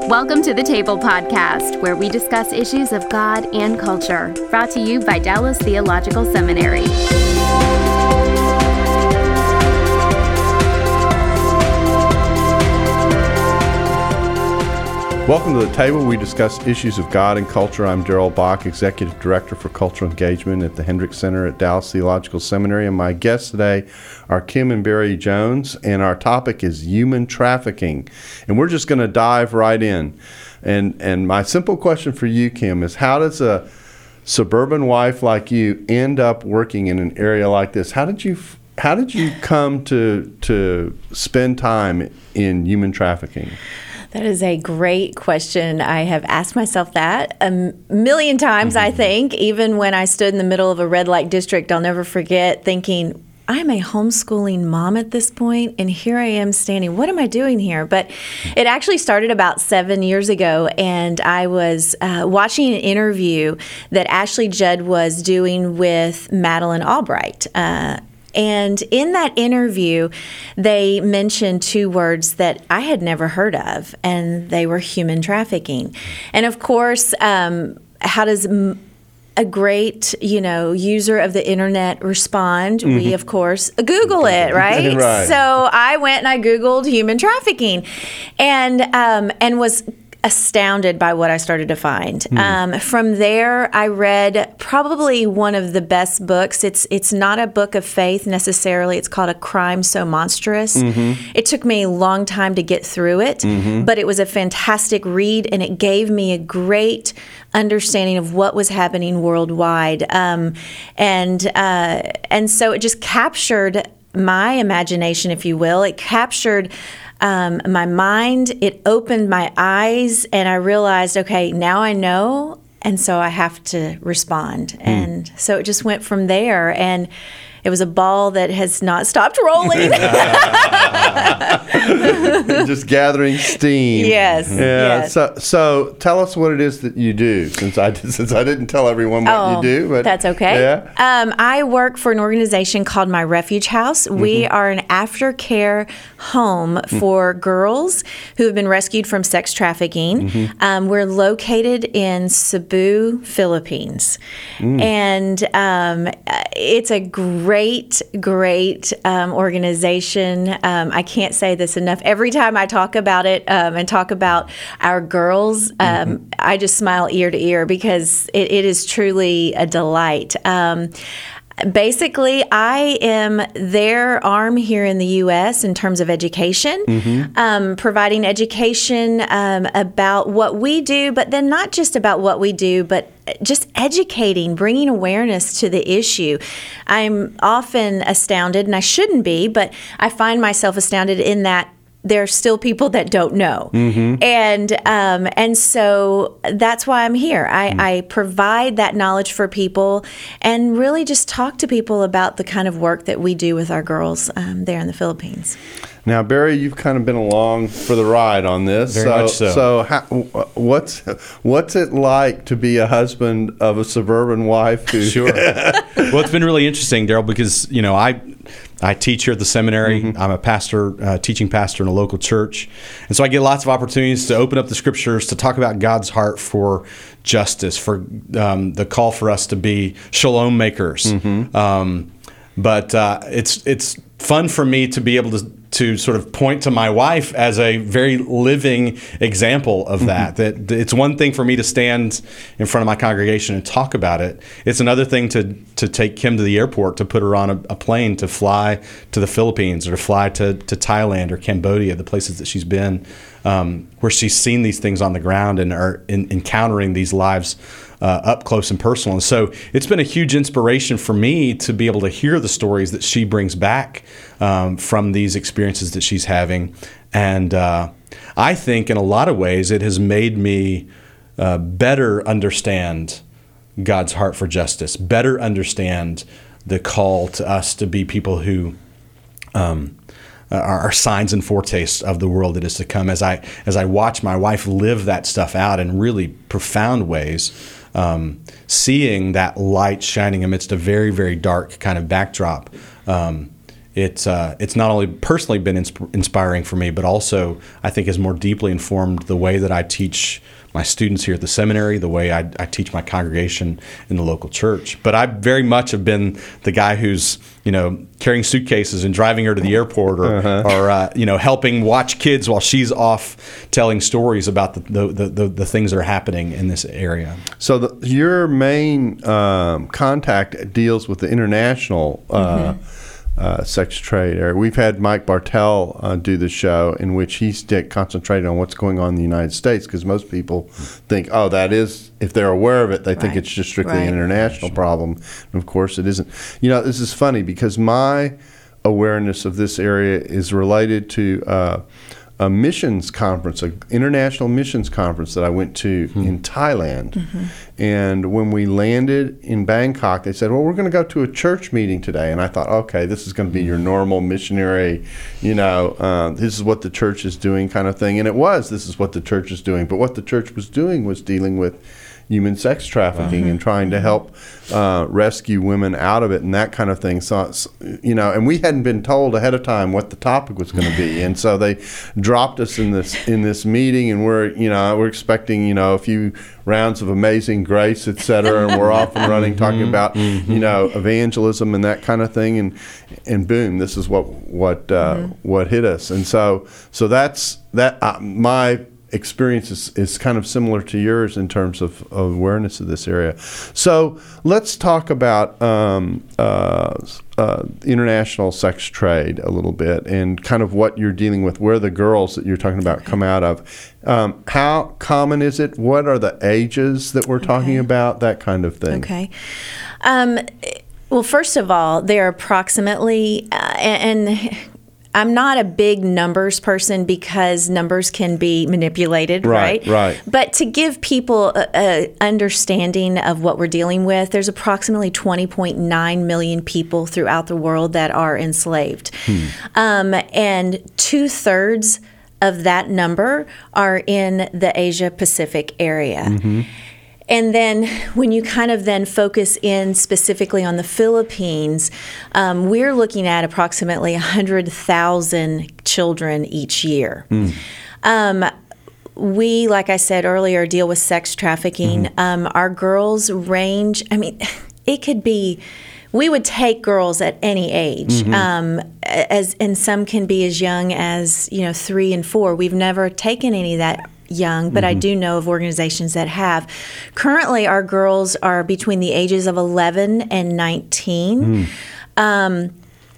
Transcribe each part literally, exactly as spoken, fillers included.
Welcome to the Table Podcast, where we discuss issues of God and culture, brought to you by Dallas Theological Seminary. Welcome to the Table. We discuss issues of God and culture. I'm Darrell Bach, Executive Director for Cultural Engagement at the Hendricks Center at Dallas Theological Seminary. And my guests today are Kim and Barry Jones, and our topic is human trafficking. And we're just going to dive right in. And and my simple question for you, Kim, is how does a suburban wife like you end up working in an area like this? How did you how did you come to to spend time in human trafficking? That is a great question. I have asked myself that a million times, mm-hmm. I think, even when I stood in the middle of a red light district. I'll never forget thinking, I'm a homeschooling mom at this point, and here I am standing. What am I doing here? But it actually started about seven years ago, and I was uh, watching an interview that Ashley Judd was doing with Madeleine Albright. Uh, And in that interview, they mentioned two words that I had never heard of, and they were human trafficking. And of course, um, how does a great, you know, user of the internet respond? Mm-hmm. We, of course, Google it, right? Right. So I went and I Googled human trafficking, and um, and was astounded by what I started to find. Mm. Um, from there, I read probably one of the best books. It's it's not a book of faith necessarily. It's called A Crime So Monstrous. Mm-hmm. It took me a long time to get through it, mm-hmm. but it was a fantastic read, and it gave me a great understanding of what was happening worldwide. Um, and uh, and so it just captured my imagination, if you will. It captured Um, my mind, it opened my eyes, and I realized, okay, now I know, and so I have to respond. Hmm. And so it just went from there, and it was a ball that has not stopped rolling. Just gathering steam. Yes. Yeah. Yes. So, so tell us what it is that you do, since I since I didn't tell everyone what oh, you do. But that's okay. Yeah. Um, I work for an organization called My Refuge House. Mm-hmm. We are an aftercare home for mm-hmm. girls who have been rescued from sex trafficking. Mm-hmm. Um, we're located in Cebu, Philippines, mm. and um, it's a great, great um, organization. Um, I can't say this enough. Every time I talk about it um, and talk about our girls, um, mm-hmm. I just smile ear to ear because it, it is truly a delight. Um, Basically, I am their arm here in the U S in terms of education, mm-hmm. um, providing education um, about what we do, but then not just about what we do, but just educating, bringing awareness to the issue. I'm often astounded, and I shouldn't be, but I find myself astounded in that there are still people that don't know. Mm-hmm. And um, and so that's why I'm here. I, mm-hmm. I provide that knowledge for people and really just talk to people about the kind of work that we do with our girls um, there in the Philippines. Now, Barry, you've kind of been along for the ride on this. Very so, much so. So how, what's what's it like to be a husband of a suburban wife? Who Sure. Well, it's been really interesting, Darrell, because, you know, I I teach here at the seminary. Mm-hmm. I'm a pastor, uh, teaching pastor in a local church. And so I get lots of opportunities to open up the scriptures, to talk about God's heart for justice, for um, the call for us to be shalom makers. Mm-hmm. Um, but uh, it's it's fun for me to be able to to sort of point to my wife as a very living example of that. Mm-hmm. That it's one thing for me to stand in front of my congregation and talk about it. It's another thing to to take Kim to the airport, to put her on a, a plane, to fly to the Philippines or to fly to, to Thailand or Cambodia, the places that she's been, um, where she's seen these things on the ground and are in, encountering these lives Uh, up close and personal. And so it's been a huge inspiration for me to be able to hear the stories that she brings back um, from these experiences that she's having. And uh, I think in a lot of ways it has made me uh, better understand God's heart for justice, better understand the call to us to be people who um, are, are signs and foretastes of the world that is to come. As I as I watch my wife live that stuff out in really profound ways, Um, seeing that light shining amidst a very, very dark kind of backdrop, um, it's uh, it's not only personally been insp- inspiring for me, but also I think has more deeply informed the way that I teach my students here at the seminary, the way I, I teach my congregation in the local church. But I very much have been the guy who's, you know, carrying suitcases and driving her to the airport, or, uh-huh. or uh, you know, helping watch kids while she's off telling stories about the the, the, the, the things that are happening in this area. So the, your main um, contact deals with the international uh, mm-hmm. Uh, sex trade area. We've had Mike Bartell uh, do the show in which he's concentrated on what's going on in the United States, because most people think, oh, that is, if they're aware of it, they right. think it's just strictly right. an international problem. And of course it isn't. You know, this is funny because my awareness of this area is related to uh, a missions conference, an international missions conference that I went to hmm. in Thailand. Mm-hmm. And when we landed in Bangkok, they said, well, we're going to go to a church meeting today. And I thought, okay, this is going to be your normal missionary, you know, uh, this is what the church is doing kind of thing. And it was, this is what the church is doing. But what the church was doing was dealing with human sex trafficking uh-huh. and trying to help uh, rescue women out of it and that kind of thing. So, you know, and we hadn't been told ahead of time what the topic was going to be, and so they dropped us in this in this meeting, and we're you know we're expecting you know a few rounds of Amazing Grace, et cetera, and we're off and running talking about mm-hmm. you know evangelism and that kind of thing, and and boom, this is what what uh, mm-hmm. what hit us, and so so that's that uh, my. experience is, is kind of similar to yours in terms of, of awareness of this area. So let's talk about um, uh, uh, international sex trade a little bit and kind of what you're dealing with, where the girls that you're talking about come out of. Um, how common is it? What are the ages that we're okay. talking about? That kind of thing. Okay. Um, well, first of all, there are approximately, uh, and, and I'm not a big numbers person because numbers can be manipulated, right? Right, right. But to give people a, a understanding of what we're dealing with, there's approximately twenty point nine million people throughout the world that are enslaved. Hmm. Um, and two-thirds of that number are in the Asia-Pacific area. Mm-hmm. And then when you kind of then focus in specifically on the Philippines, um, we're looking at approximately one hundred thousand children each year. Mm. Um, we, like I said earlier, deal with sex trafficking. Mm-hmm. Um, our girls range, I mean, it could be, we would take girls at any age, mm-hmm. um, as and some can be as young as, you know, three and four. We've never taken any of that young, but mm-hmm. I do know of organizations that have. Currently, our girls are between the ages of eleven and nineteen. Mm. Um,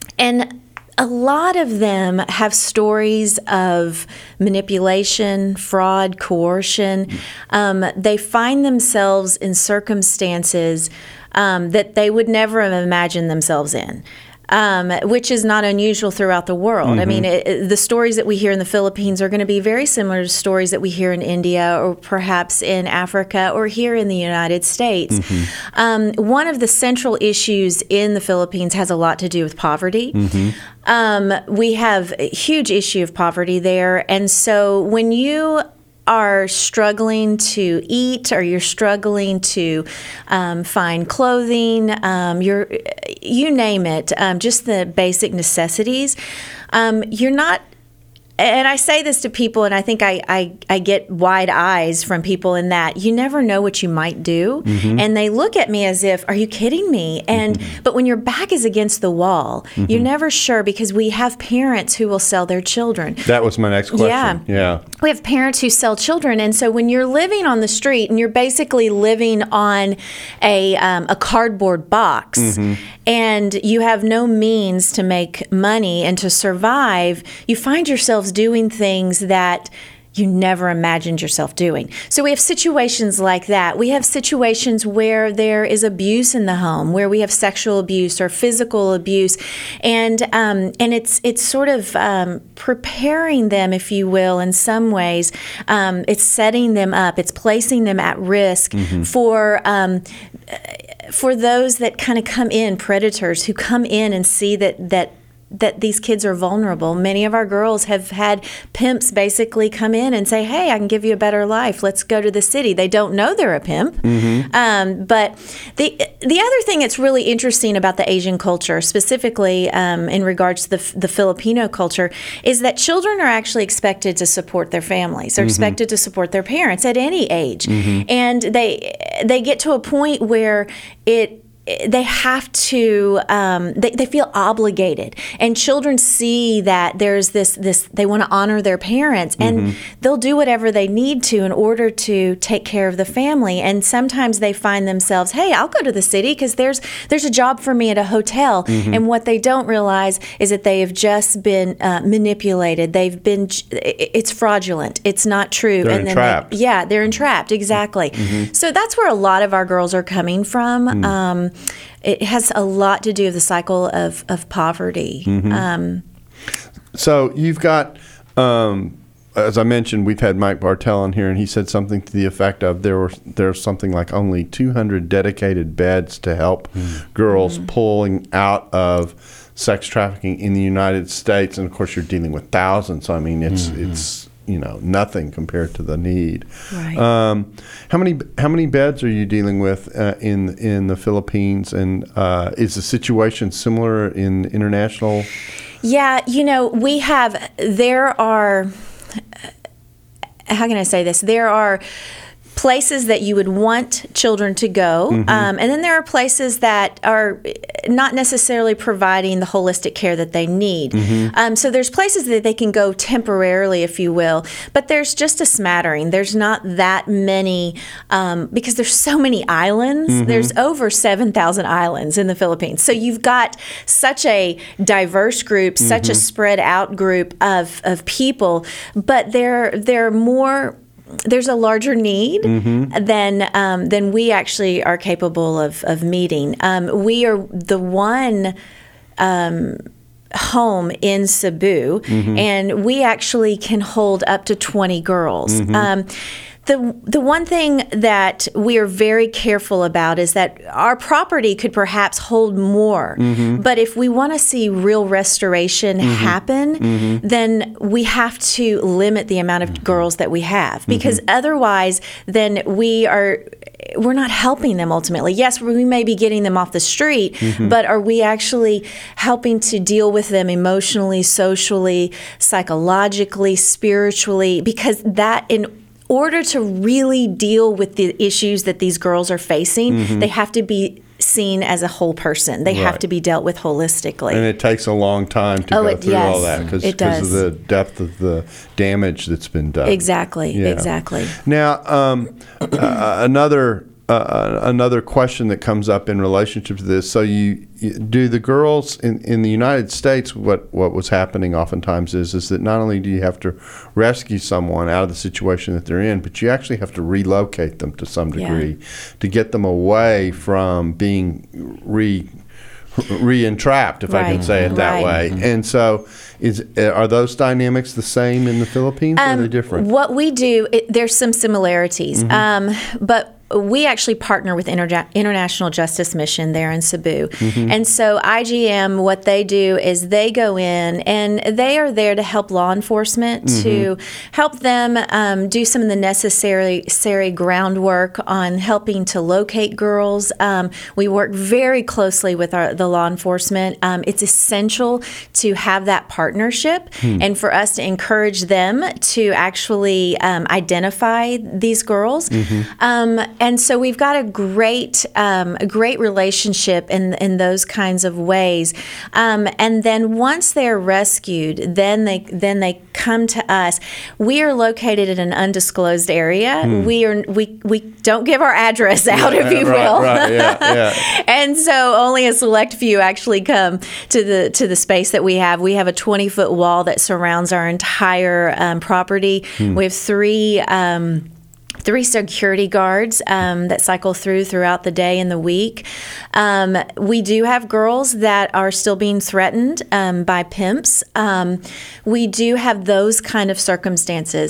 and a lot of them have stories of manipulation, fraud, coercion. Mm. Um, they find themselves in circumstances um, that they would never have imagined themselves in. Um, which is not unusual throughout the world. Mm-hmm. I mean, it, it, the stories that we hear in the Philippines are going to be very similar to stories that we hear in India or perhaps in Africa or here in the United States. Mm-hmm. Um, one of the central issues in the Philippines has a lot to do with poverty. Mm-hmm. Um, we have a huge issue of poverty there. And so when you are struggling to eat or you're struggling to um, find clothing, um, you're, you name it, um, just the basic necessities, um, you're not, and I say this to people, and I think I, I, I get wide eyes from people in that you never know what you might do. Mm-hmm. And they look at me as if, are you kidding me? And mm-hmm. but when your back is against the wall, mm-hmm. you're never sure, because we have parents who will sell their children. That was my next question. Yeah. yeah. We have parents who sell children. And so when you're living on the street and you're basically living on a, um, a cardboard box, mm-hmm. and you have no means to make money and to survive, you find yourselves doing things that you never imagined yourself doing. So we have situations like that. We have situations where there is abuse in the home, where we have sexual abuse or physical abuse, and um, and it's it's sort of um, preparing them, if you will, in some ways. Um, it's setting them up. It's placing them at risk mm-hmm. for. Um, for those that kind of come in, predators who come in and see that that that these kids are vulnerable. Many of our girls have had pimps basically come in and say, hey, I can give you a better life. Let's go to the city. They don't know they're a pimp. Mm-hmm. Um, but the the other thing that's really interesting about the Asian culture, specifically um, in regards to the, the Filipino culture, is that children are actually expected to support their families. They're mm-hmm. expected to support their parents at any age. Mm-hmm. And they they get to a point where it they have to, um, they, they feel obligated. And children see that there's this, this they want to honor their parents, and mm-hmm. they'll do whatever they need to in order to take care of the family. And sometimes they find themselves, hey, I'll go to the city because there's, there's a job for me at a hotel. Mm-hmm. And what they don't realize is that they have just been uh, manipulated. They've been, it's fraudulent. It's not true. They're and entrapped. Then they, yeah, they're entrapped. Exactly. Mm-hmm. So that's where a lot of our girls are coming from. Mm-hmm. Um, It has a lot to do with the cycle of, of poverty. Mm-hmm. Um, so you've got, um, as I mentioned, we've had Mike Bartell on here, and he said something to the effect of there were there's something like only two hundred dedicated beds to help mm-hmm. girls mm-hmm. pulling out of sex trafficking in the United States. And of course, you're dealing with thousands. So I mean, it's mm-hmm. it's. you know, nothing compared to the need. Right. Um, how many how many beds are you dealing with uh, in in the Philippines, and uh, is the situation similar in international? Yeah, you know, we have. There are. How can I say this? There are places that you would want children to go, mm-hmm. um, and then there are places that are not necessarily providing the holistic care that they need. Mm-hmm. Um, so there's places that they can go temporarily, if you will, but there's just a smattering. There's not that many, um, because there's so many islands. Mm-hmm. There's over seven thousand islands in the Philippines. So you've got such a diverse group, mm-hmm. such a spread out group of, of people, but they're, they're more... There's a larger need mm-hmm. than um, than we actually are capable of of meeting. Um, we are the one um, home in Cebu, mm-hmm. and we actually can hold up to twenty girls. Mm-hmm. Um, The the one thing that we are very careful about is that our property could perhaps hold more, mm-hmm. but if we want to see real restoration mm-hmm. happen, mm-hmm. then we have to limit the amount of mm-hmm. girls that we have, because mm-hmm. otherwise then we are we're not helping them ultimately. Yes, we may be getting them off the street, mm-hmm. but are we actually helping to deal with them emotionally, socially, psychologically, spiritually? Because that in order to really deal with the issues that these girls are facing, mm-hmm. they have to be seen as a whole person. They right. have to be dealt with holistically. And it takes a long time to oh, go it, through yes, all that because of the depth of the damage that's been done. Exactly, yeah. exactly. Now, um, uh, another uh, another question that comes up in relationship to this. So you, you do the girls in, in the United States, what, what was happening oftentimes is, is that not only do you have to rescue someone out of the situation that they're in, but you actually have to relocate them to some degree yeah. to get them away from being re re-entrapped, if right. I can say it that right. way. And so is are those dynamics the same in the Philippines, um, or are they different? What we do, it, there's some similarities, mm-hmm. um, but we actually partner with Inter- International Justice Mission there in Cebu. Mm-hmm. And so I G M, what they do is they go in and they are there to help law enforcement, mm-hmm. to help them um, do some of the necessary, necessary groundwork on helping to locate girls. Um, we work very closely with our, the law enforcement. Um, it's essential to have that partnership hmm. and for us to encourage them to actually um, identify these girls. Mm-hmm. Um, And so we've got a great, um, a great relationship in in those kinds of ways. Um, and then once they're rescued, then they then they come to us. We are located in an undisclosed area. Hmm. We are we we don't give our address out, yeah, if you right, will. Right, yeah, yeah. And so only a select few actually come to the to the space that we have. We have a twenty foot wall that surrounds our entire um, property. Hmm. We have three. Um, Three security guards um, that cycle through throughout the day and the week. Um, we do have girls that are still being threatened um, by pimps. Um, we do have those kind of circumstances.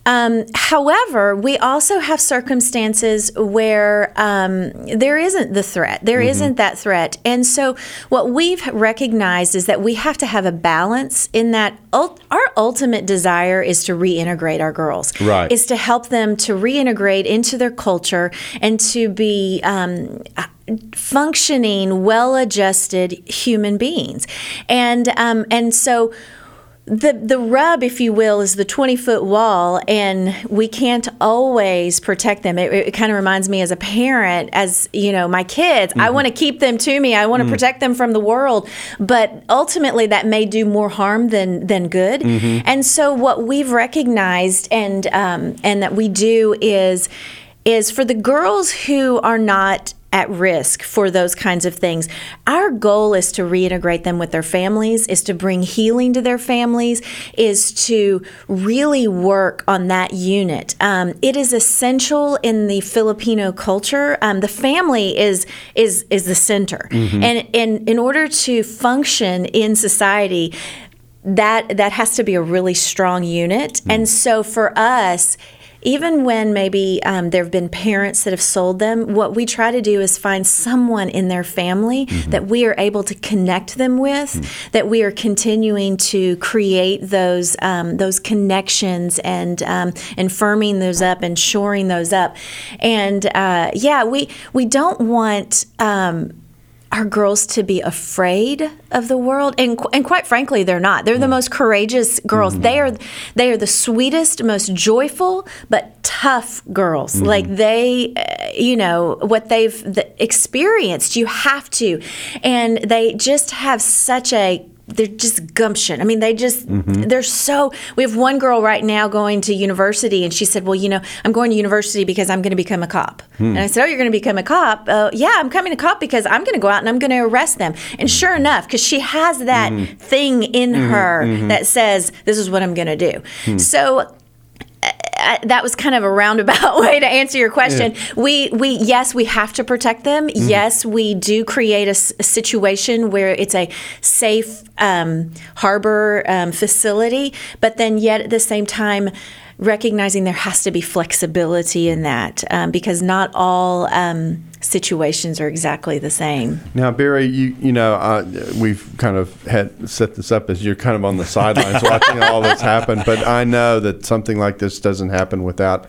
Um, however, we also have circumstances where um, there isn't the threat. There mm-hmm. isn't that threat. And so what we've recognized is that we have to have a balance in that ult- our ultimate desire is to reintegrate our girls. Right. Is to help them to reintegrate into their culture and to be um, functioning, well-adjusted human beings. And um, and so the the rub, if you will, is the twenty-foot wall, and we can't always protect them. It, it kind of reminds me as a parent, as you know, my kids, mm-hmm. I want to keep them to me. I want to mm-hmm. protect them from the world, but ultimately that may do more harm than than good. Mm-hmm. And so what we've recognized and um, and that we do is is for the girls who are not at risk for those kinds of things, our goal is to reintegrate them with their families, is to bring healing to their families, is to really work on that unit. Um, it is essential in the Filipino culture. Um, the family is is is the center, mm-hmm. and and in order to function in society, that that has to be a really strong unit. Mm-hmm. And so for us, even when maybe um, there have been parents that have sold them, what we try to do is find someone in their family mm-hmm. that we are able to connect them with, mm-hmm. that we are continuing to create those um, those connections and um, and firming those up and shoring those up. And uh, yeah, we we don't want Um, our girls to be afraid of the world, and and quite frankly, they're not. They're the most courageous girls. Mm-hmm. They are they are the sweetest, most joyful, but tough girls. Mm-hmm. Like they, uh, you know, what they've the, experienced, you have to, and they just have such a. They're just gumption. I mean, they just, mm-hmm. they're so, we have one girl right now going to university, and she said, well, you know, I'm going to university because I'm going to become a cop. Hmm. And I said, oh, you're going to become a cop? Uh, yeah, I'm coming to cop because I'm going to go out and I'm going to arrest them. And sure enough, because she has that mm-hmm. thing in mm-hmm. her mm-hmm. that says, this is what I'm going to do. Hmm. So, Uh, that was kind of a roundabout way to answer your question. Yeah. We, we, yes, we have to protect them. Mm-hmm. Yes, we do create a, a situation where it's a safe um, harbor um, facility, but then yet at the same time, recognizing there has to be flexibility in that um, because not all um, situations are exactly the same. Now, Barry, you you know, uh, we've kind of had set this up as you're kind of on the sidelines watching all this happen, but I know that something like this doesn't happen without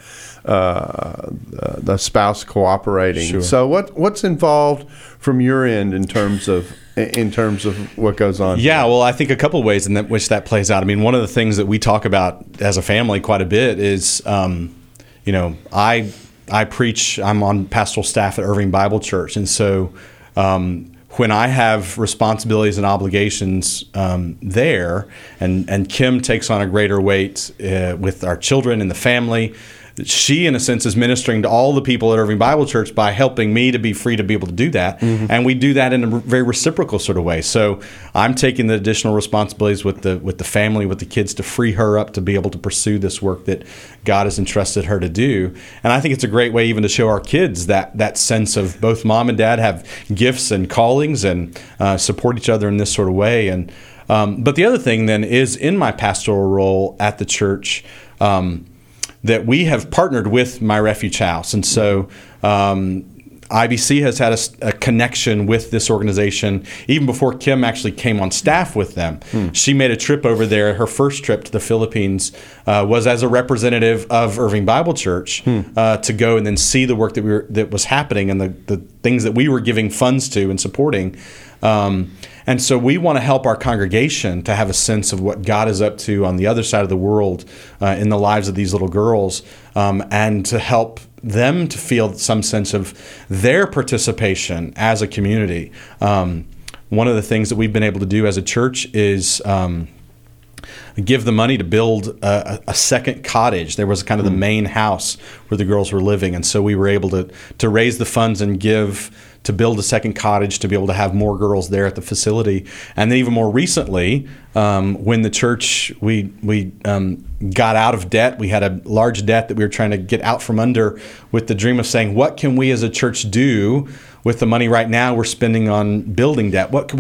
uh, the spouse cooperating. Sure. So, what what's involved from your end in terms of in terms of what goes on? Yeah, well, I think a couple of ways in that, which that plays out. I mean, one of the things that we talk about as a family quite a bit is, um, you know, I I preach. I'm on pastoral staff at Irving Bible Church, and so um, when I have responsibilities and obligations um, there, and and Kim takes on a greater weight uh, with our children and the family. She, in a sense, is ministering to all the people at Irving Bible Church by helping me to be free to be able to do that. Mm-hmm. And we do that in a very reciprocal sort of way. So I'm taking the additional responsibilities with the with the family, with the kids, to free her up to be able to pursue this work that God has entrusted her to do. And I think it's a great way even to show our kids that that sense of both mom and dad have gifts and callings and uh, support each other in this sort of way. And um, but the other thing then is in my pastoral role at the church, um, that we have partnered with My Refuge House. And so um, I B C has had a, a connection with this organization even before Kim actually came on staff with them. Hmm. She made a trip over there. Her first trip to the Philippines uh, was as a representative of Irving Bible Church hmm. uh, to go and then see the work that we were, that was happening and the, the things that we were giving funds to and supporting. Um, and so we want to help our congregation to have a sense of what God is up to on the other side of the world uh, in the lives of these little girls, um, and to help them to feel some sense of their participation as a community. Um, one of the things that we've been able to do as a church is um, give the money to build a, a second cottage. There was kind of the main house where the girls were living, and so we were able to to raise the funds and give to build a second cottage to be able to have more girls there at the facility. And then even more recently, um, when the church, we we um, got out of debt, we had a large debt that we were trying to get out from under with the dream of saying, what can we as a church do with the money right now we're spending on building debt? What could we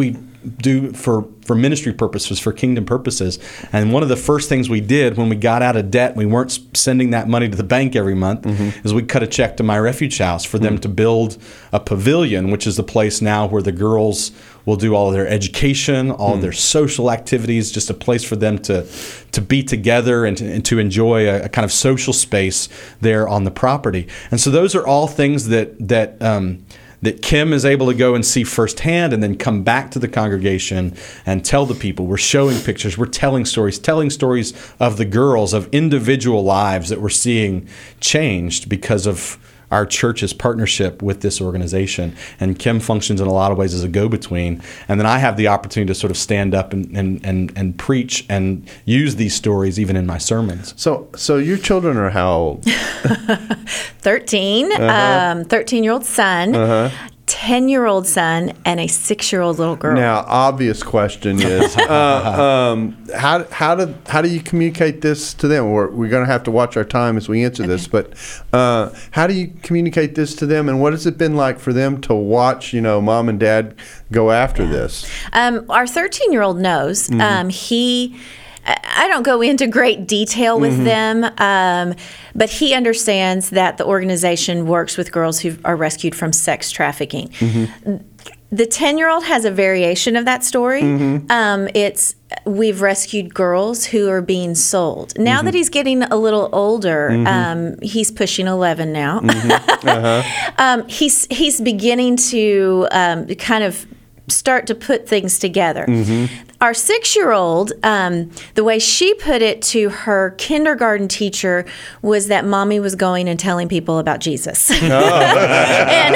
do for, for ministry purposes, for kingdom purposes. And one of the first things we did when we got out of debt, we weren't sending that money to the bank every month, mm-hmm. is we cut a check to My Refuge House for them mm-hmm. to build a pavilion, which is the place now where the girls will do all of their education, all mm-hmm. of their social activities, just a place for them to to be together and to, and to enjoy a, a kind of social space there on the property. And so those are all things that that um, that Kim is able to go and see firsthand and then come back to the congregation and tell the people. We're showing pictures, we're telling stories, telling stories of the girls, of individual lives that we're seeing changed because of our church's partnership with this organization. And Kim functions in a lot of ways as a go-between. And then I have the opportunity to sort of stand up and, and, and, and preach and use these stories even in my sermons. So so your children are how old? thirteen, uh-huh. um, thirteen-year-old son. Uh-huh. ten-year-old son and a six-year-old little girl. Now, obvious question is, uh, um, how how do how do you communicate this to them? We're, we're going to have to watch our time as we answer okay. this, but uh, how do you communicate this to them, and what has it been like for them to watch, you know, mom and dad go after yeah. this? Um, our thirteen-year-old knows. Mm-hmm. Um, he. I don't go into great detail with mm-hmm. them, um, but he understands that the organization works with girls who are rescued from sex trafficking. Mm-hmm. The ten-year-old has a variation of that story. Mm-hmm. Um, it's we've rescued girls who are being sold. Now mm-hmm. that he's getting a little older, mm-hmm. um, he's pushing eleven now. Mm-hmm. Uh-huh. um, he's he's beginning to um, kind of start to put things together. Mm-hmm. Our six-year-old, um, the way she put it to her kindergarten teacher was that mommy was going and telling people about Jesus, oh. and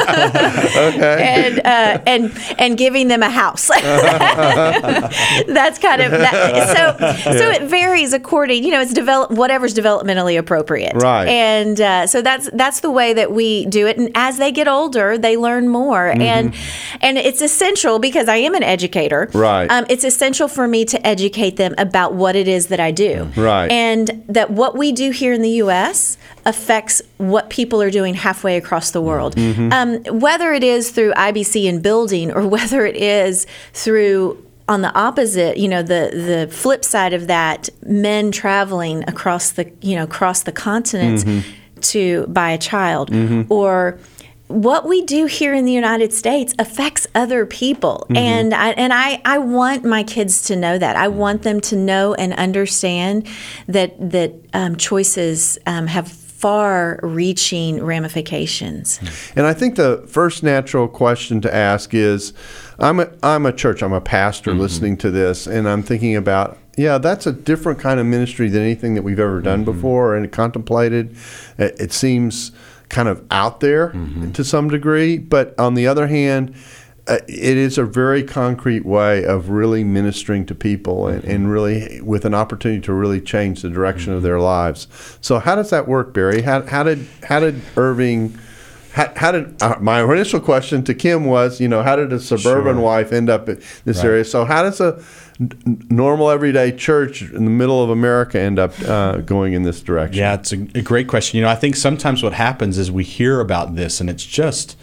okay. and, uh, and and giving them a house. That's kind of that. So yeah. so it varies according, you know, it's develop whatever's developmentally appropriate, right? And uh, so that's that's the way that we do it. And as they get older, they learn more, mm-hmm. and and it's essential because I am an educator, right? Um, it's essential for me to educate them about what it is that I do. Right. And that what we do here in the U S affects what people are doing halfway across the world. Mm-hmm. Um, whether it is through I B C and building or whether it is through, on the opposite, you know, the, the flip side of that, men traveling across the, you know, across the continents mm-hmm. to buy a child mm-hmm. or what we do here in the United States affects other people. Mm-hmm. And I and I, I want my kids to know that. I want them to know and understand that that um, choices um, have far-reaching ramifications. And I think the first natural question to ask is, I'm a, I'm a church, I'm a pastor mm-hmm. listening to this, and I'm thinking about, yeah, that's a different kind of ministry than anything that we've ever done mm-hmm. before and contemplated. It, it seems kind of out there mm-hmm. to some degree, but on the other hand, uh, it is a very concrete way of really ministering to people and, and really with an opportunity to really change the direction mm-hmm. of their lives. So how does that work, Barry? How, how did how did Irving? How, how did uh, my initial question to Kim was, you know, how did a suburban sure. wife end up in this right. area? So how does a n- normal everyday church in the middle of America end up uh, going in this direction? Yeah, it's a, a great question. You know, I think sometimes what happens is we hear about this and it's just,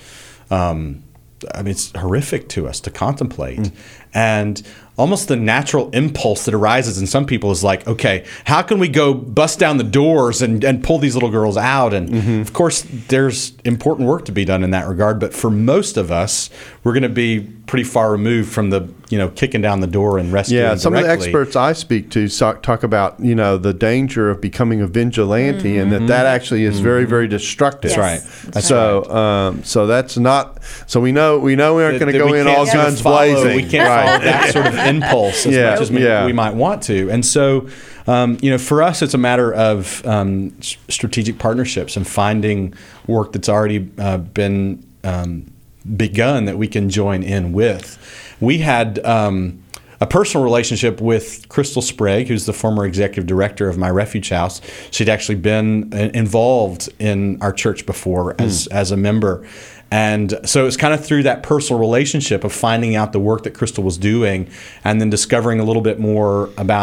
um, I mean, it's horrific to us to contemplate. Mm. And almost the natural impulse that arises in some people is like, okay, how can we go bust down the doors and, and pull these little girls out? And mm-hmm. of course, there's important work to be done in that regard. But for most of us, we're going to be pretty far removed from the, you know, kicking down the door and rescuing Yeah, some directly. of the experts I speak to talk, talk about, you know, the danger of becoming a vigilante mm-hmm. and that that actually is mm-hmm. very, very destructive. Yes. That's right. That's so, right. Um, so that's not, so we know we know we aren't going to go in all guns follow, blazing. We can't right. follow that sort of impulse as yeah, much as we, yeah. we might want to. And so, um, you know, for us, it's a matter of um, s- strategic partnerships and finding work that's already uh, been um, begun that we can join in with. We had um, a personal relationship with Crystal Sprague, who's the former executive director of My Refuge House. She'd actually been involved in our church before as, mm. as a member. And so it's kind of through that personal relationship of finding out the work that Crystal was doing and then discovering a little bit more about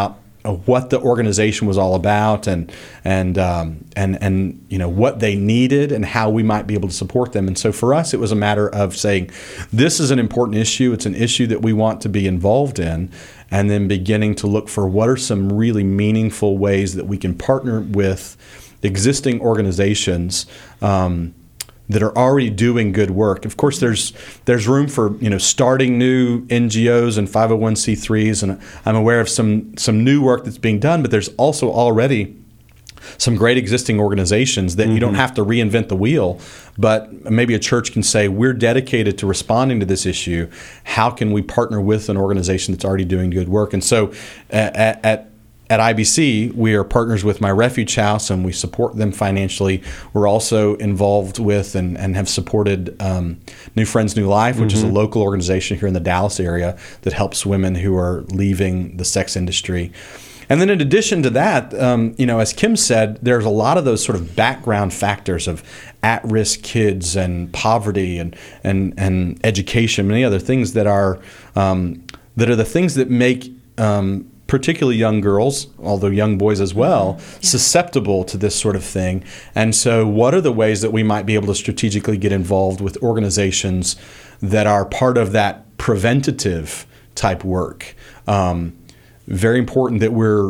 what the organization was all about, and and um, and and you know what they needed and how we might be able to support them. And so for us, it was a matter of saying, this is an important issue. It's an issue that we want to be involved in, and then beginning to look for what are some really meaningful ways that we can partner with existing organizations um, that are already doing good work. Of course, there's there's room for you know starting new N G Os and five oh one c threes, and I'm aware of some some new work that's being done. But there's also already some great existing organizations that mm-hmm. you don't have to reinvent the wheel. But maybe a church can say, we're dedicated to responding to this issue. How can we partner with an organization that's already doing good work? And so at, at At I B C, we are partners with My Refuge House, and we support them financially. We're also involved with and, and have supported um, New Friends, New Life, which mm-hmm. is a local organization here in the Dallas area that helps women who are leaving the sex industry. And then in addition to that, um, you know, as Kim said, there's a lot of those sort of background factors of at-risk kids and poverty and and, and education, many other things that are um, that are the things that make um, particularly young girls, although young boys as well, yeah. susceptible to this sort of thing. And so what are the ways that we might be able to strategically get involved with organizations that are part of that preventative type work? Um, very important that we're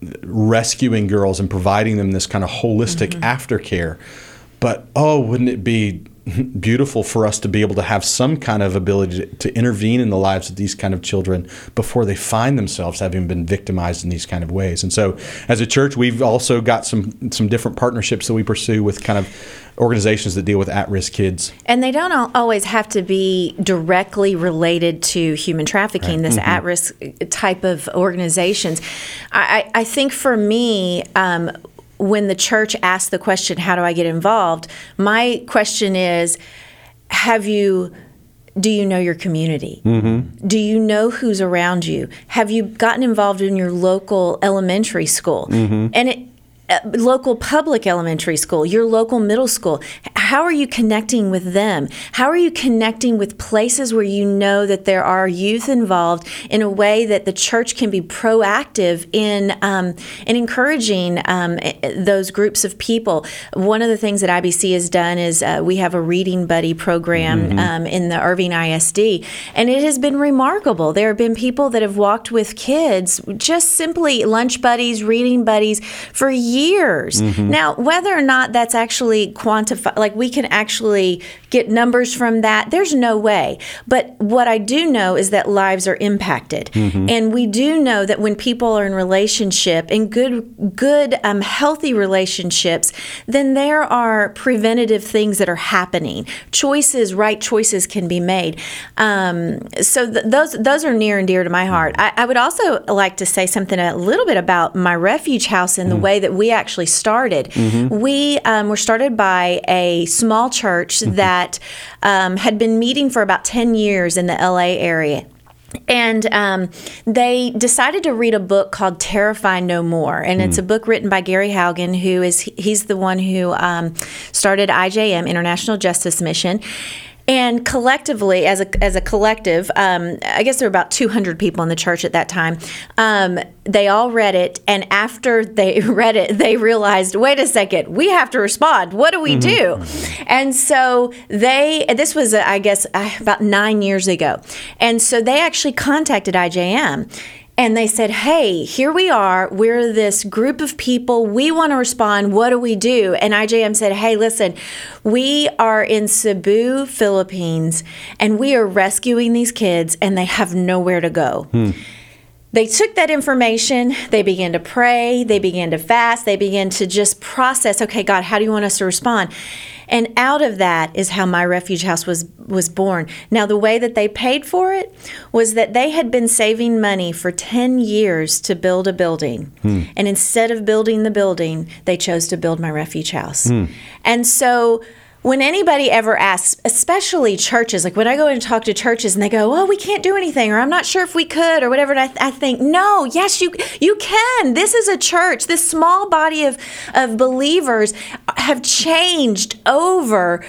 rescuing girls and providing them this kind of holistic mm-hmm. aftercare. But, oh, wouldn't it be beautiful for us to be able to have some kind of ability to, to intervene in the lives of these kind of children before they find themselves having been victimized in these kind of ways. And so as a church, we've also got some some different partnerships that we pursue with kind of organizations that deal with at-risk kids. And they don't al- always have to be directly related to human trafficking, right. this mm-hmm. at-risk type of organizations. I, I think for me, um, when the church asks the question, how do I get involved? My question is, have you, do you know your community? Mm-hmm. Do you know who's around you? Have you gotten involved in your local elementary school? Mm-hmm. And it, uh, local public elementary school, your local middle school. How are you connecting with them? How are you connecting with places where you know that there are youth involved in a way that the church can be proactive in um, in encouraging um, those groups of people? One of the things that I B C has done is uh, we have a reading buddy program mm-hmm. um, in the Irving I S D, and it has been remarkable. There have been people that have walked with kids, just simply lunch buddies, reading buddies, for years. Mm-hmm. Now, whether or not that's actually quantified, like we can actually get numbers from that, there's no way. But what I do know is that lives are impacted. Mm-hmm. And we do know that when people are in relationship, in good, good, um, healthy relationships, then there are preventative things that are happening. Choices, right choices can be made. Um, so th- those those are near and dear to my heart. I, I would also like to say something a little bit about My Refuge House and the mm-hmm. way that we actually started. Mm-hmm. We um, were started by a small church mm-hmm. that um, had been meeting for about ten years in the L A area. And um, they decided to read a book called Terrify No More. And mm. it's a book written by Gary Haugen, who is, he's the one who um, started I J M, International Justice Mission. And collectively, as a as a collective, um, I guess there were about two hundred people in the church at that time. Um, they all read it, and after they read it, they realized, wait a second, we have to respond. What do we mm-hmm. do? And so they, this was, I guess, about nine years ago. And so they actually contacted I J M. And they said, hey, here we are. We're this group of people. We want to respond. What do we do? And I J M said, hey, listen, we are in Cebu, Philippines, and we are rescuing these kids, and they have nowhere to go. Hmm. They took that information, they began to pray, they began to fast, they began to just process, okay, God, how do you want us to respond? And out of that is how My Refuge House was was born. Now, the way that they paid for it was that they had been saving money for ten years to build a building. Hmm. And instead of building the building, they chose to build My Refuge House. Hmm. And so when anybody ever asks, especially churches, like when I go in and talk to churches and they go, oh, we can't do anything, or I'm not sure if we could, or whatever, and I, th- I think, no, yes, you you can. This is a church. This small body of, of believers have changed over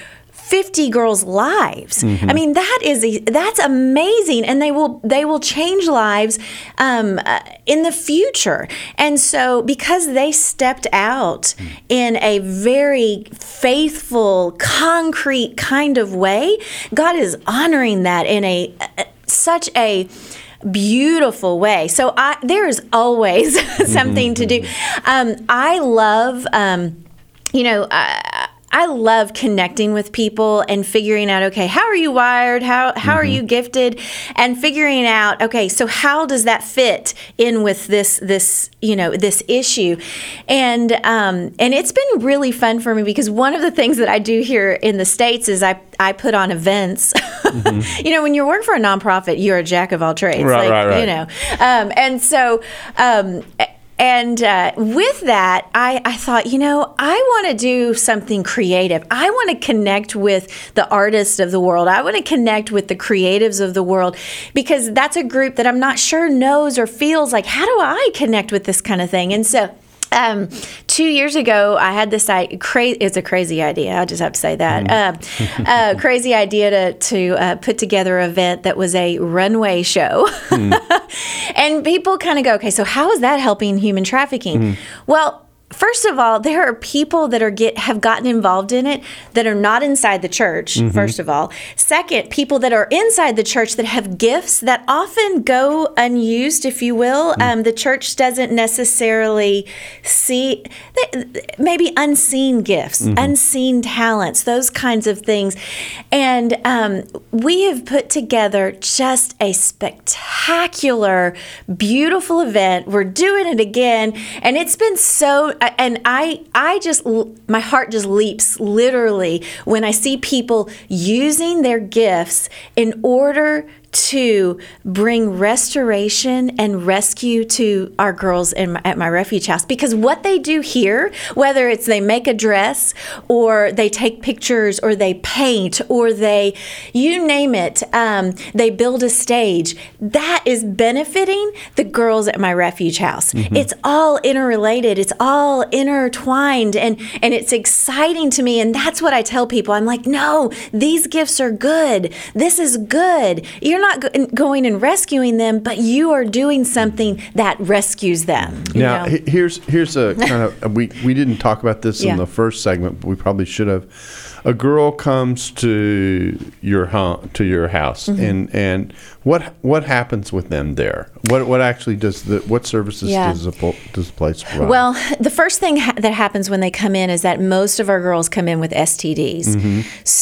fifty girls' lives. Mm-hmm. I mean, that is a, that's amazing, and they will they will change lives um, uh, in the future. And so, because they stepped out mm. in a very faithful, concrete kind of way, God is honoring that in a, a such a beautiful way. So I, there is always something to do. Um, I love, um, you know. I, I love connecting with people and figuring out, okay, how are you wired? How how mm-hmm. are you gifted? And figuring out, okay, so how does that fit in with this this you know this issue? And um, and it's been really fun for me, because one of the things that I do here in the States is I I put on events. Mm-hmm. You know, when you work for a nonprofit, you're a jack of all trades, right, like, right, right. You know, um, and so. Um, And uh, with that, I, I thought, you know, I want to do something creative. I want to connect with the artists of the world. I want to connect with the creatives of the world, because that's a group that I'm not sure knows or feels like, how do I connect with this kind of thing? And so Um, two years ago, I had this I, cra- it's a crazy idea. I just have to say that. Mm. Uh, uh, crazy idea to, to uh, put together an event that was a runway show. Mm. And people kind of go, okay, so how is that helping human trafficking? Mm. Well, first of all, there are people that are get have gotten involved in it that are not inside the church, mm-hmm. first of all. Second, people that are inside the church that have gifts that often go unused, if you will. Mm. Um, the church doesn't necessarily see, maybe unseen gifts, mm-hmm. unseen talents, those kinds of things. And um, we have put together just a spectacular, beautiful event. We're doing it again, and it's been so... And I, I just, my heart just leaps literally when I see people using their gifts in order to bring restoration and rescue to our girls in my, at my refuge house. Because what they do here, whether it's they make a dress or they take pictures or they paint or they, you name it, um, they build a stage, that is benefiting the girls at my refuge house. Mm-hmm. It's all interrelated. It's all intertwined, and, and it's exciting to me. And that's what I tell people. I'm like, no, these gifts are good. This is good. You're not go- going and rescuing them, but you are doing something that rescues them. You now, know? H- here's here's a kind of we we didn't talk about this yeah. in the first segment, but we probably should have. A girl comes to your home, to your house, mm-hmm. and and what what happens with them there? What what actually does the what services yeah. does the does the place provide? Well, the first thing ha- that happens when they come in is that most of our girls come in with S T Ds. Mm-hmm.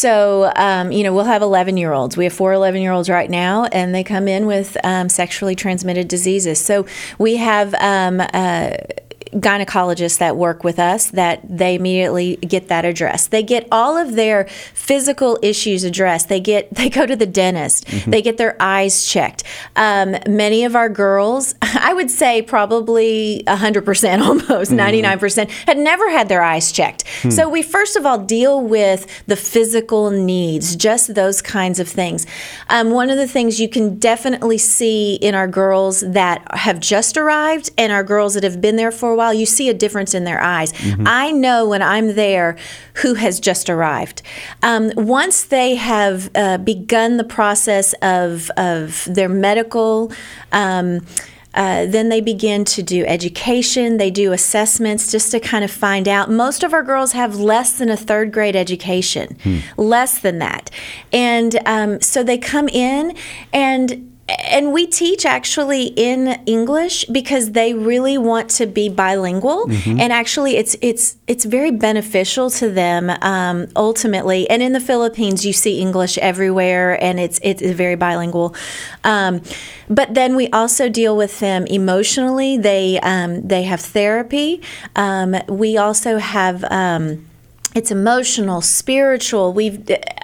So um, you know, we'll have eleven year olds. We have four eleven year olds right now, and they come in with um, sexually transmitted diseases. So we have. Um, uh, gynecologists that work with us that they immediately get that addressed. They get all of their physical issues addressed. They get they go to the dentist. Mm-hmm. They get their eyes checked. Um, many of our girls, I would say probably one hundred percent almost, mm-hmm. ninety-nine percent, had never had their eyes checked. Hmm. So we first of all deal with the physical needs, just those kinds of things. Um, one of the things you can definitely see in our girls that have just arrived and our girls that have been there for a while, you see a difference in their eyes. Mm-hmm. I know when I'm there who has just arrived. Um, once they have uh, begun the process of, of their medical, um, uh, then they begin to do education. They do assessments just to kind of find out. Most of our girls have less than a third grade education, hmm. less than that. And um, so they come in and And we teach actually in English because they really want to be bilingual, mm-hmm. and actually it's it's it's very beneficial to them um, ultimately. And in the Philippines, you see English everywhere, and it's it's very bilingual. Um, but then we also deal with them emotionally. They um, they have therapy. Um, we also have um, it's emotional, spiritual. We've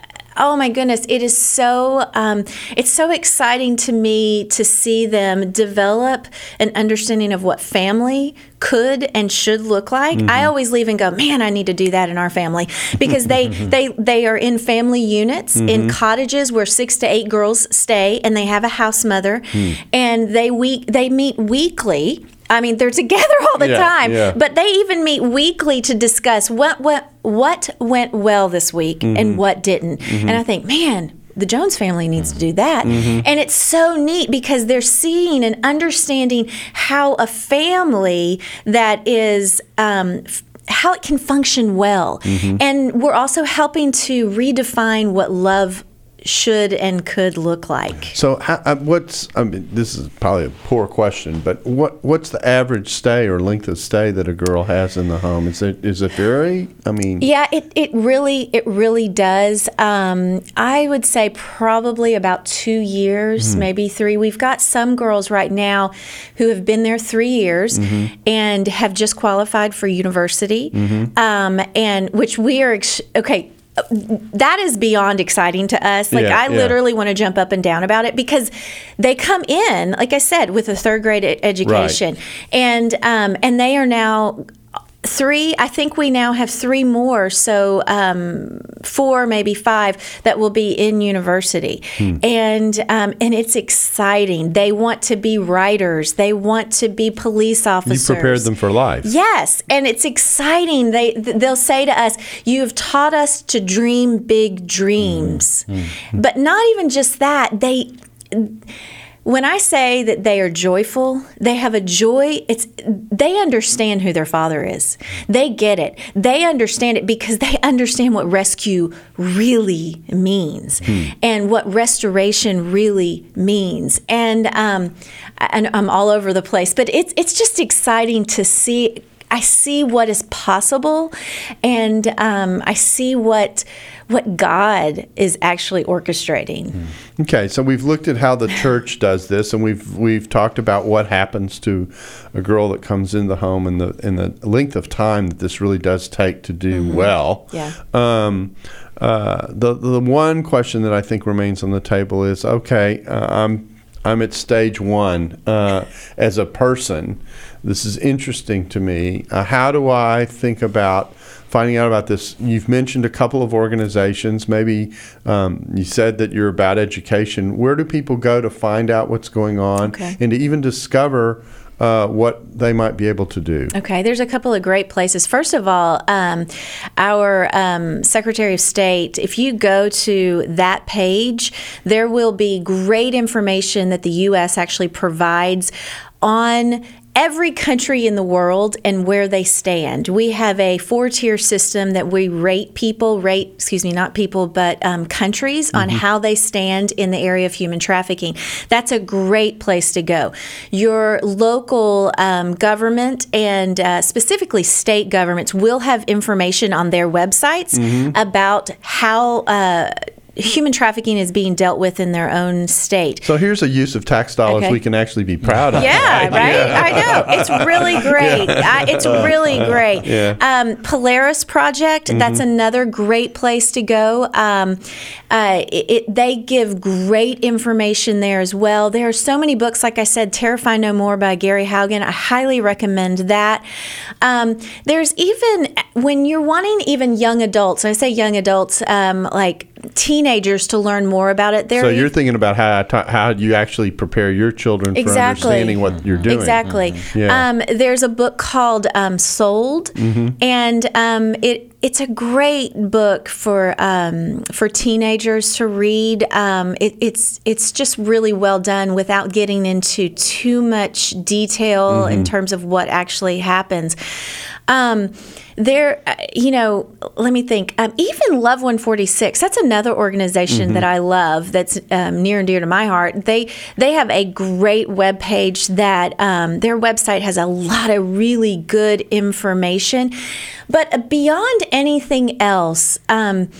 Oh my goodness! It is so um, it's so exciting to me to see them develop an understanding of what family could and should look like. Mm-hmm. I always leave and go, man, I need to do that in our family, because they they they are in family units, mm-hmm. in cottages where six to eight girls stay, and they have a house mother, mm. and they week they meet weekly. I mean, they're together all the Yeah, time, yeah. but they even meet weekly to discuss what what what went well this week Mm-hmm. and what didn't. And I think, man, the Jones family needs to do that. Mm-hmm. And it's so neat because they're seeing and understanding how a family that is um, f- how it can function well. Mm-hmm. And we're also helping to redefine what love should and could look like. So, how, uh, what's? I mean, this is probably a poor question, but what what's the average stay or length of stay that a girl has in the home? Is it is it vary? I mean, Yeah, it, it really it really does. Um, I would say probably about two years, Mm-hmm. maybe three. We've got some girls right now who have been there three years Mm-hmm. and have just qualified for university, Mm-hmm. um, and which we are ex- okay. That is beyond exciting to us. Like, Yeah, I yeah. literally want to jump up and down about it because they come in, like I said, with a third grade e- education, and um, and they are now three. I think we now have three more, so um, four, maybe five, that will be in university, and um, and it's exciting. They want to be writers. They want to be police you officers. prepared them for life. Yes, and it's exciting. They they'll say to us, "You have taught us to dream big dreams," but not even just that. They. When I say that they are joyful, they have a joy. It's they understand who their father is. They get it. They understand it because they understand what rescue really means and what restoration really means. And um, and I'm all over the place, but it's it's just exciting to see. I see what is possible, and um, I see what what God is actually orchestrating. Okay, so we've looked at how the church does this, and we've we've talked about what happens to a girl that comes in the home and the and the length of time that this really does take to do well. Yeah. Um, uh, the the one question that I think remains on the table is, okay, uh, I'm I'm at stage one uh, as a person. This is interesting to me. Uh, how do I think about finding out about this? You've mentioned a couple of organizations. Maybe um, you said that you're about education. Where do people go to find out what's going on Okay. and to even discover uh, what they might be able to do? Okay, there's a couple of great places. First of all, um, our um, Secretary of State, if you go to that page, there will be great information that the U S actually provides on every country in the world and where they stand. We have a four-tier system that we rate people, rate, excuse me, not people, but um, countries on how they stand in the area of human trafficking. That's a great place to go. Your local um, government and uh, specifically state governments will have information on their websites about how uh, human trafficking is being dealt with in their own state. So here's a use of tax dollars Okay. we can actually be proud of. Yeah, right? I know. It's really great. I, it's really great. Yeah. Um, Polaris Project, that's another great place to go. Um, uh, it, it, they give great information there as well. There are so many books, like I said, Terrify No More by Gary Haugen. I highly recommend that. Um, there's even, when you're wanting even young adults, I say young adults, um, like teenagers to learn more about it. There So are you're thinking about how ta- how you actually prepare your children for Exactly. understanding what you're doing. Exactly. Yeah. Um, there's a book called um, Sold, and um, it it's a great book for um, for teenagers to read. Um, it, it's it's just really well done without getting into too much detail in terms of what actually happens. Um, there, uh, you know, let me think. Um, even Love one forty-six, that's another organization that I love. That's um, near and dear to my heart. They they have a great webpage that um, their website has a lot of really good information. But beyond anything else, um,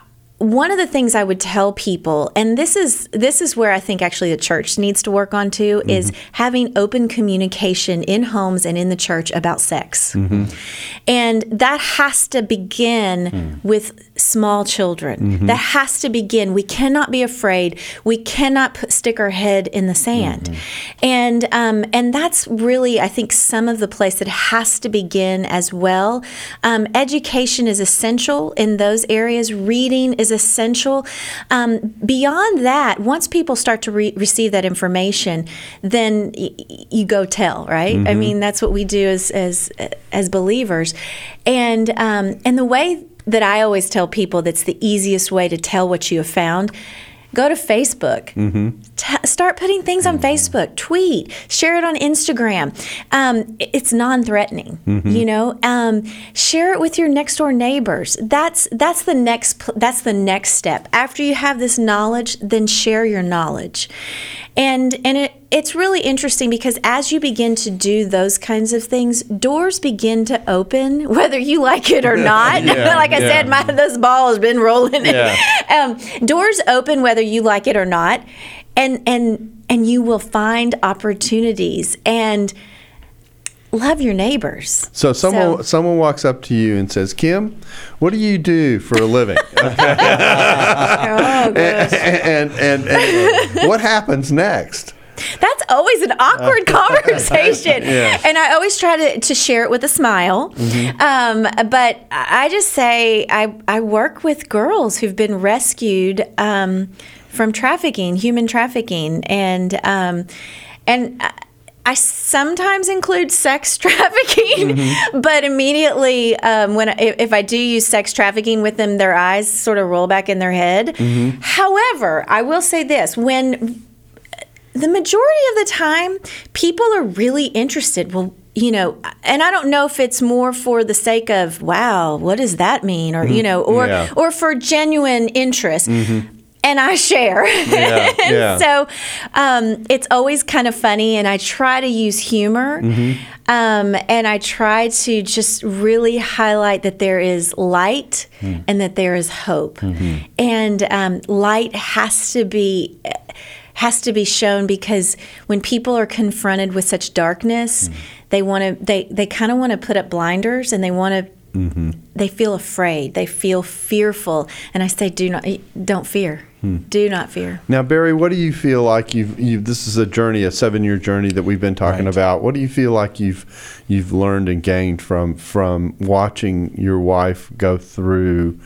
one of the things I would tell people, and this is this is where I think actually the church needs to work on too, mm-hmm. is having open communication in homes and in the church about sex. Mm-hmm. And that has to begin mm. with small children. Mm-hmm. That has to begin. We cannot be afraid. We cannot put, stick our head in the sand. Mm-hmm. And um, and that's really, I think, some of the place that has to begin as well. Um, education is essential in those areas. Reading is is essential. Um, beyond that, once people start to re- receive that information, then y- you go tell, right? Mm-hmm. I mean, that's what we do as as as believers, and um, and the way that I always tell people that's the easiest way to tell what you have found. Go to Facebook. Mm-hmm. T- start putting things on Facebook. Tweet. Share it on Instagram. Um, it's non-threatening. Mm-hmm. You know, um, share it with your next door neighbors. That's that's the next that's the next step. After you have this knowledge, then share your knowledge. And and it it's really interesting because as you begin to do those kinds of things, doors begin to open, whether you like it or not. yeah, like I yeah. said, my this ball has been rolling. Yeah. um, doors open whether you like it or not, and and and you will find opportunities and love your neighbors. So someone So- someone walks up to you and says, "Kim, what do you do for a living?" Okay. Oh, gosh. and, and, and and what happens next? That's always an awkward conversation. Yeah. And I always try to, to share it with a smile. Mm-hmm. Um, but I just say I, I work with girls who've been rescued um, from trafficking, human trafficking. And, um, and I, I sometimes include sex trafficking, mm-hmm. but immediately um, when I, if I do use sex trafficking with them, their eyes sort of roll back in their head. Mm-hmm. However, I will say this, when the majority of the time, people are really interested. Well, you know, and I don't know if it's more for the sake of, wow, what does that mean? Or, you know, or Yeah. or for genuine interest. Mm-hmm. And I share. Yeah, and yeah. so um, it's always kind of funny. And I try to use humor. Mm-hmm. Um, and I try to just really highlight that there is light mm. and that there is hope. Mm-hmm. And um, light has to be... has to be shown because when people are confronted with such darkness, mm. they want to they, they kind of want to put up blinders and they want to mm-hmm. they feel afraid, they feel fearful, and I say do not don't fear. Hmm. Do not fear. Now, Barry, what do you feel like you've, you've this is a journey, a seven-year journey that we've been talking right. about. What do you feel like you've you've learned and gained from from watching your wife go through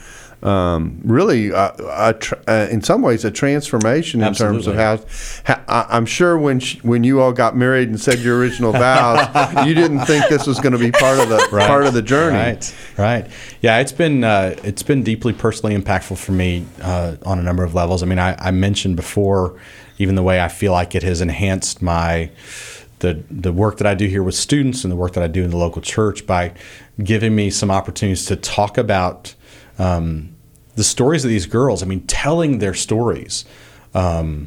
Um, really, uh, a tr- uh, in some ways, a transformation in Absolutely. terms of how, how I- I'm sure when she, when you all got married and said your original vows, you didn't think this was going to be part of the right. part of the journey. Right, right. Yeah, it's been uh, it's been deeply personally impactful for me uh, on a number of levels. I mean, I, I mentioned before, even the way I feel like it has enhanced my the the work that I do here with students and the work that I do in the local church by giving me some opportunities to talk about. Um, the stories of these girls, I mean, telling their stories, um,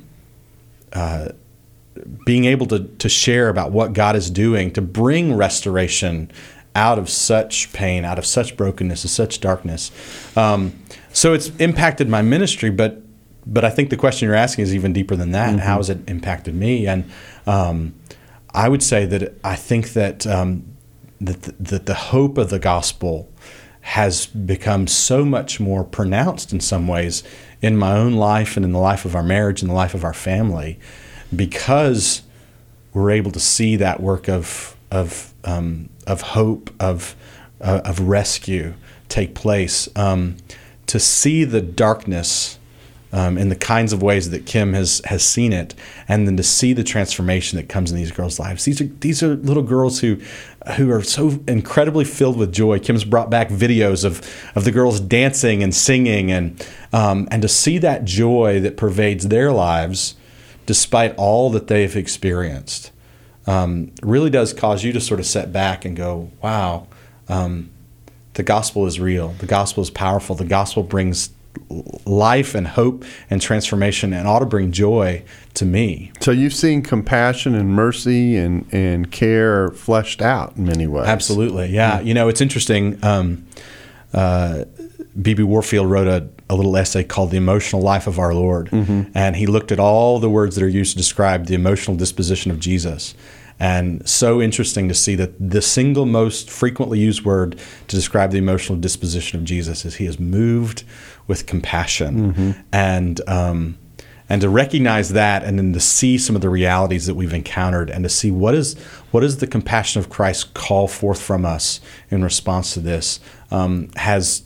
uh, being able to, to share about what God is doing to bring restoration out of such pain, out of such brokenness, of such darkness. Um, so it's impacted my ministry, but but I think the question you're asking is even deeper than that. Mm-hmm. How has it impacted me? And um, I would say that I think that um, that the, that the hope of the gospel has become so much more pronounced in some ways in my own life and in the life of our marriage and the life of our family, because we're able to see that work of of um, of hope, of uh, of rescue take place. Um, to see the darkness um, in the kinds of ways that Kim has has seen it, and then to see the transformation that comes in these girls' lives. These are these are little girls who. who are so incredibly filled with joy. Kim's brought back videos of, of the girls dancing and singing, and um, and to see that joy that pervades their lives despite all that they've experienced um, really does cause you to sort of sit back and go, wow, um, the gospel is real. The gospel is powerful. The gospel brings life and hope and transformation and ought to bring joy to me. So you've seen compassion and mercy and, and care fleshed out in many ways. Absolutely, yeah. Mm-hmm. You know, it's interesting. Um, uh, B B Warfield wrote a, a little essay called The Emotional Life of Our Lord, mm-hmm. and he looked at all the words that are used to describe the emotional disposition of Jesus. And so interesting to see that the single most frequently used word to describe the emotional disposition of Jesus is he is moved with compassion. Mm-hmm. And um, and to recognize that, and then to see some of the realities that we've encountered, and to see what is what is the compassion of Christ call forth from us in response to this, um, has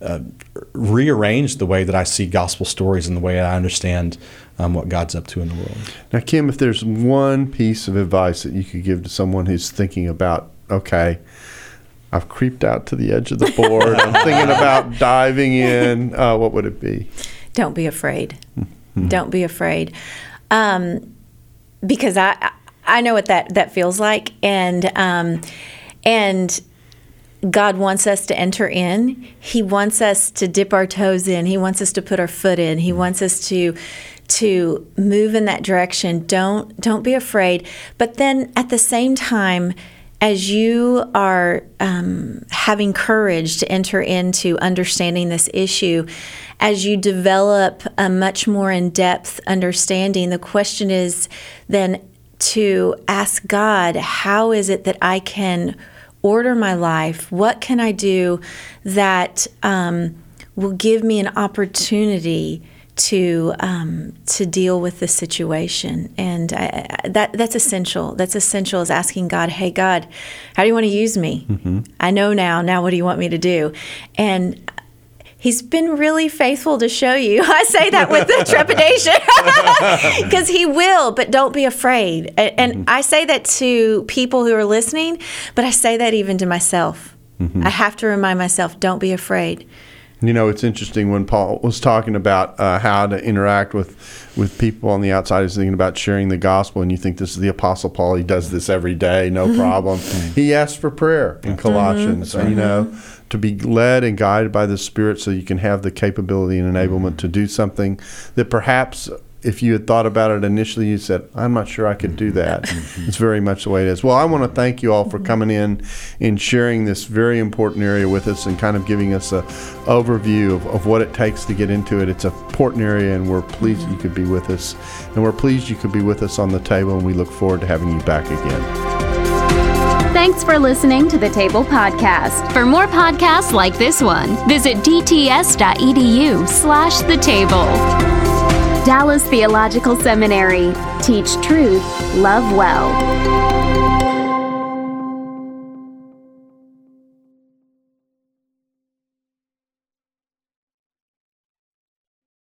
uh, rearranged the way that I see gospel stories and the way I understand um, what God's up to in the world. Now, Kim, if there's one piece of advice that you could give to someone who's thinking about, okay, I've creeped out to the edge of the board, I'm thinking about diving in, uh, what would it be? Don't be afraid. Mm-hmm. Don't be afraid. Um, because I I know what that, that feels like, and um, and God wants us to enter in. He wants us to dip our toes in. He wants us to put our foot in. He wants us to to move in that direction. Don't don't be afraid. But then at the same time, as you are um, having courage to enter into understanding this issue, as you develop a much more in-depth understanding, the question is then to ask God, how is it that I can order my life? What can I do that um, will give me an opportunity to um, to deal with the situation? And I, that that's essential. That's essential, is asking God, hey, God, how do you want to use me? Mm-hmm. I know now. Now what do you want me to do? And He's been really faithful to show you. I say that with the trepidation because He will, but don't be afraid. And, and mm-hmm. I say that to people who are listening, but I say that even to myself. Mm-hmm. I have to remind myself, don't be afraid. You know, it's interesting when Paul was talking about uh, how to interact with, with people on the outside. He's thinking about sharing the gospel, and you think this is the Apostle Paul. He does this every day, no problem. Mm-hmm. He asked for prayer in Colossians, mm-hmm. you know, to be led and guided by the Spirit so you can have the capability and enablement to do something that perhaps if you had thought about it initially, you said, I'm not sure I could do that. Mm-hmm. It's very much the way it is. Well, I want to thank you all for coming in and sharing this very important area with us and kind of giving us an overview of, of what it takes to get into it. It's an important area, and we're pleased you could be with us. And we're pleased you could be with us on the table, and we look forward to having you back again. Thanks for listening to the Table Podcast. For more podcasts like this one, visit dts.edu slash the table. Dallas Theological Seminary. Teach truth, love well.